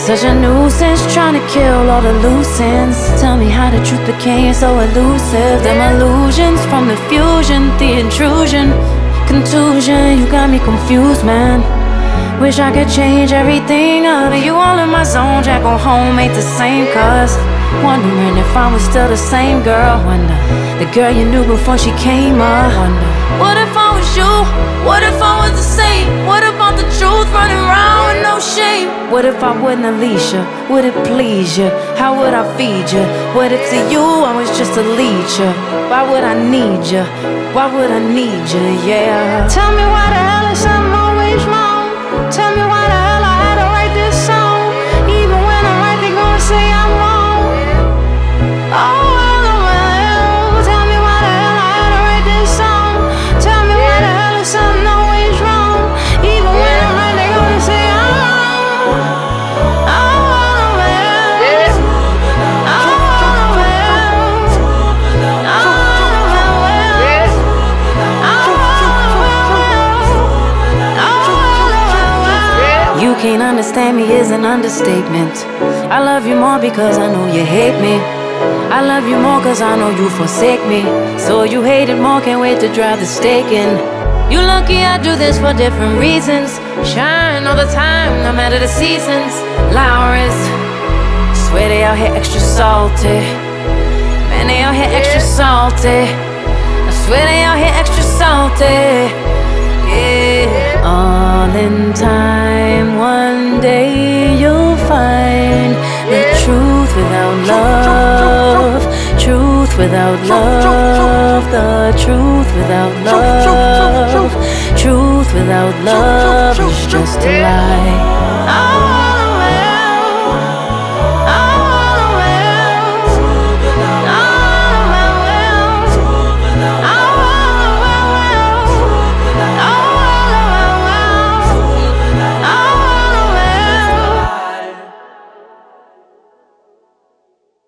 Such a nuisance, trying to kill all the loose ends. Tell me how the truth became so elusive. Them illusions from the fusion, the intrusion, contusion. You got me confused, man. Wish I could change everything up. You all in my zone, Jack on home ain't the same. Cause wondering if I was still the same girl. Wonder, the girl you knew before she came up. Wonder, what if I was you? What if I was the same? What about the truth running around with no shame? What if I wouldn't unleash you? Would it please you? How would I feed you? What if to you I was just a leecher? Why would I need you? Why would I need you? Yeah. Tell me why the hell is something always wrong? Tell me why the hell I had to write this song. Even when I'm right, they gon' say I'm wrong. Oh, tell me why the hell I had to write this song. Tell me why the hell is something always wrong. Even when I'm right, they gon' say I'm wrong. You can't understand me is an understatement. I love you more because I know you hate me. I love you more cause I know you forsake me. So you hate it more, can't wait to drive the stake in. You lucky I do this for different reasons. Shine all the time, no matter the seasons. Lowry's, swear they out here extra salty. Man, they out here extra salty. I swear they out here extra salty. Yeah. All in time, one day you'll find the truth without love. Truth without love. The truth without love. Truth without love is just a lie.